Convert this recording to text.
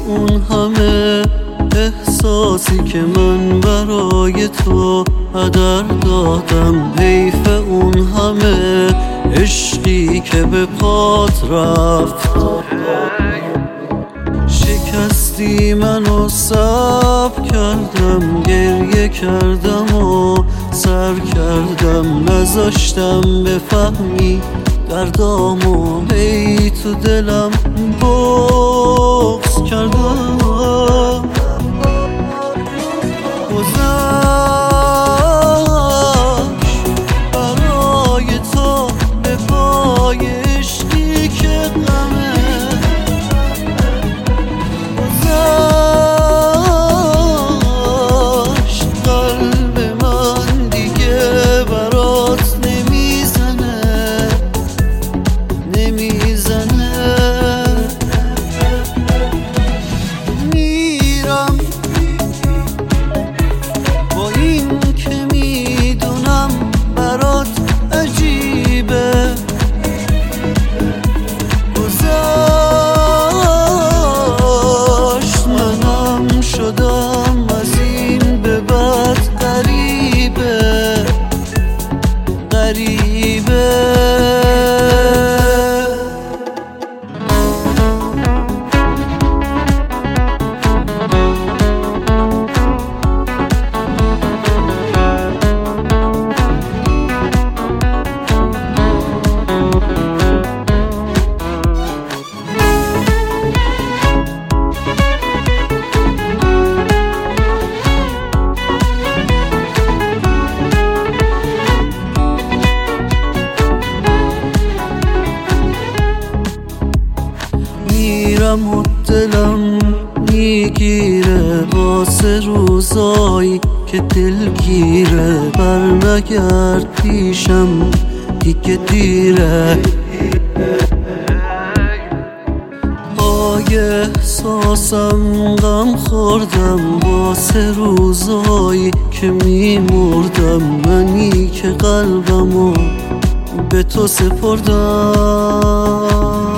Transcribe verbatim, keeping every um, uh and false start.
اون همه احساسی که من برای تو هدر دادم، حیف اون همه عشقی که به پات رفت. شکستی منو صبر کردم، گریه کردم و سر کردم، نذاشتم بفهمی دردامو، هی تو دلم بغض کردم. گذشت برای تو به پای عشقی که غمه، گذشت قلب من دیگه برات نمیزنه نمیزنه. میرم با این که میدونم برات عجیبه، گذشت منم شدم از این به بعد غریبه غریبه. میرم و دلم میگیره واسه روزایی که دلگیره، برنگرد پیشم دیگه دیره. پای احساسم غم خوردم واسه روزایی که میمردم، منی که قلبمو به تو سپردم.